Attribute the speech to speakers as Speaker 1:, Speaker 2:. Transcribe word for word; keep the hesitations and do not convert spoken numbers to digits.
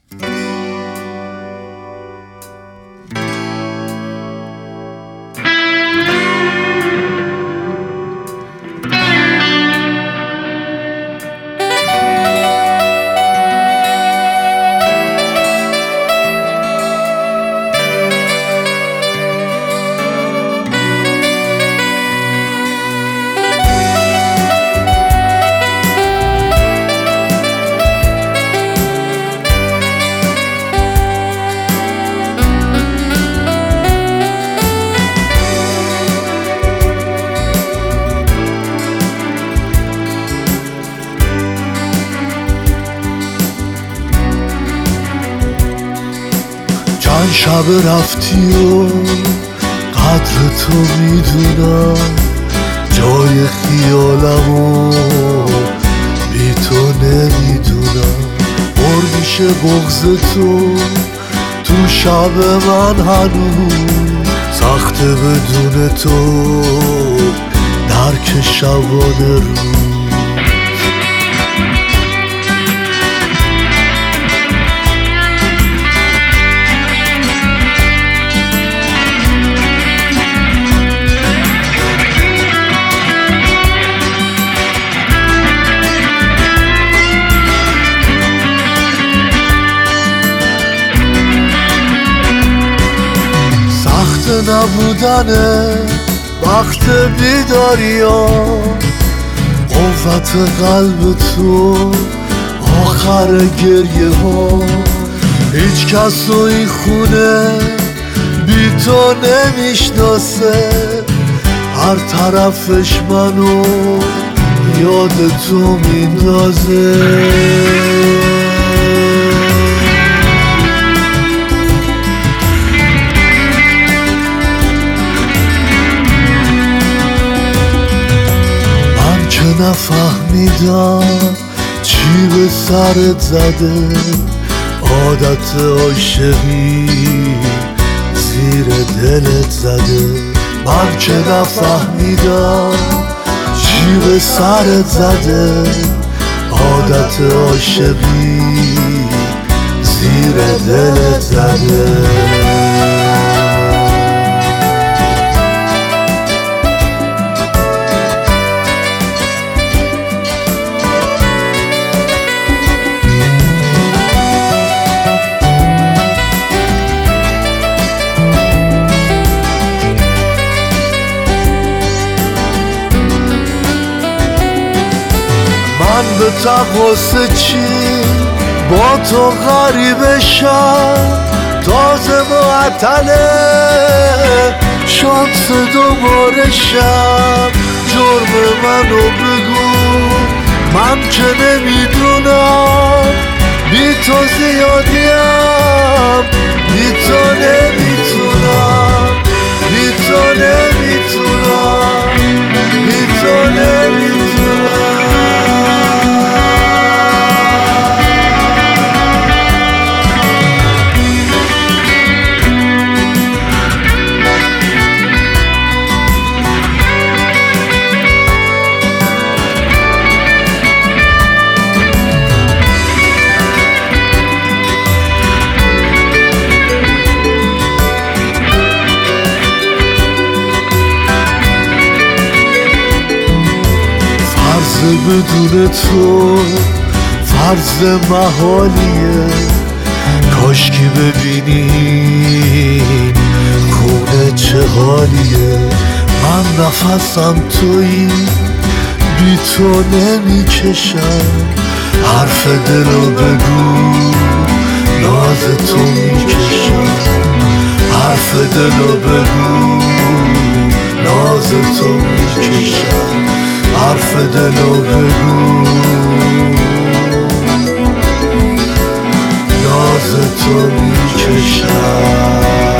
Speaker 1: چند شب رفتی و قدر تو میدونم، جای خیالمو بی تو نمیدونم. پر میشه بغض تو تو شب من، هنوز سخته بدون تو درک شبانه روز. نبودنه وقت بیداری ها، قوت قلب تو آخر گریه ها. هیچ کس رو این خونه بی تو نمیشناسه، هر طرفش منو یاد تو میندازه. نفهمیدم چی به سرت زده، عادت عاشقی زیر دلت زده. من که نفهمیدم چی به سرت زده، عادت عاشقی زیر دلت زده. من به تقاصه چی با تو غریبه شم، تازه معطله شانس دوباره شم. جرم منو بگو، من که نمیدونم، بی تو زیادیم، بی تو نمیتونم، بی تو نمیتونم، بی تو نمیتونم. بدون تو فرض محالیه، کاش که ببینی خونه چه حالیه. من نفسم تویی، بی تو نمیکشم. حرف دلو بگو، ناز تو میکشم. حرف دلو بگو، ناز تو میکشم. حرف دلو بگو، ناز تو میکشم.